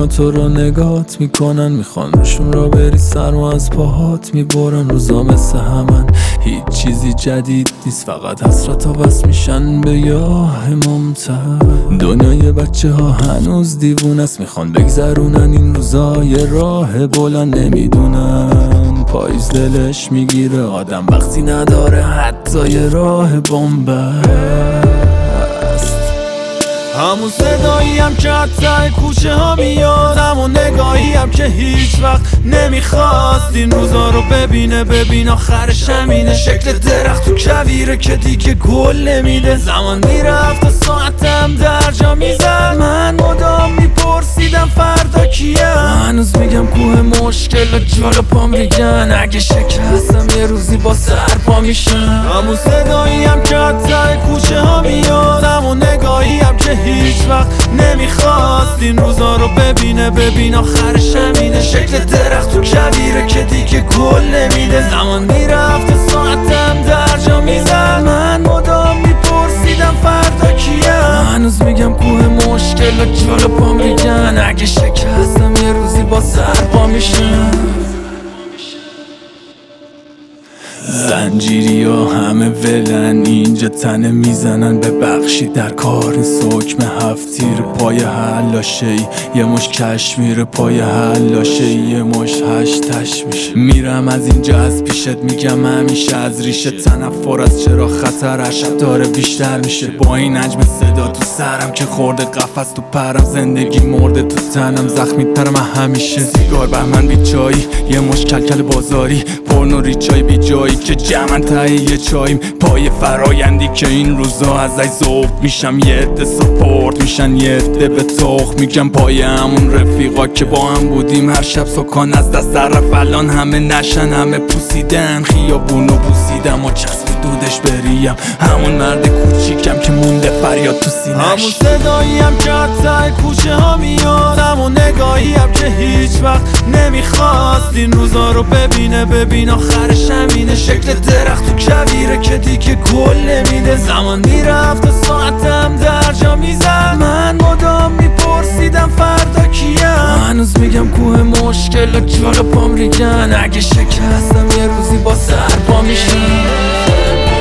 دنیا تو رو نگات میکنن، میخوان روشون را بری سرما از پاهات میبرن. روزا مثل همن، هیچ چیزی جدید نیست، فقط حسرت ها بس میشن به یاه ممتد. دنیای بچه ها هنوز دیوون است، میخوان بگذرونن این روزا یه راه بلند نمیدونن. پاییز دلش میگیره آدم وقتی نداره حتی یه راه بنبست. همون صداییم که حتی کوچه ها میاد، همون نگاهیم که هیچ وقت نمیخواست این روزا رو ببین آخرش همینه. شکل درخت تو کویره که دیگه گل نمیده. زمان میرفت و ساعتم در جا میزد، من مدام میپرسیدم فردا کیم. هنوز میگم کوه مشکل و جال پام ریگن، اگه شکستم یه روزی با سر پا میشم. همون صداییم که حتی کوچه ها میاد، همون نگاهیم که هیچ وقت نمیخواست این روزا رو ببین آخرش همینه. شکل درخت تو کویره که دیگه گل نمیده. زمان میرفت و ساعتم در جا میزد، من مدام میپرسیدم فردا کیم. هنوز میگم کوه مشکل و جال پام ریگن، اگه شکستم یه روزی با سر پا میشم. زنجیری ها همه ولن، اینجا تنه میزنن ببخشید در کار نیست. حکم 7 تیر پای حلاشه ای، یه مش کشمیر پای حلاشه ای، یه مش 8 تشمیشه. میرم از اینجا از پیشت میگم همیشه از ریشه، تنفر از چرا خطرش داره بیشتر میشه. با این حجم صدا تو سرم که خورده قفس تو پرم، زندگی مرده تو تنم زخمی ترم همیشه. سیگار بهمن بی چایی، یه مش کلکل بازاری، پرنو ریچای بی جایی که جمعن تهیه چاییم. پای فرایندی که این روزا ازش ذوق میشم، یه عده سپورت میشن یه عده به تخ میگم. پای همون رفیقا که با هم بودیم هر شب سکان از دست رفت، الان همه نشن همه پوسیدن. خیابونو بوسیدم و چسب دودش بریم، همون مرد کوچیکم که مونده فریاد تو سینش. همون صداییم که حتی کوچه ها میاد، همون نگاهیم که هیچ وقت نمیخواست این روزا رو ببین آخرش همینه. شکل درخت تو کویره که دیگه گل نمیده. زمان میرفت و ساعتم در جا میزد، من مدام میپرسیدم فردا کیم. هنوز میگم کوه مشکل و جال پام ریگن، اگه شکستم یه روزی با سر پا میشم.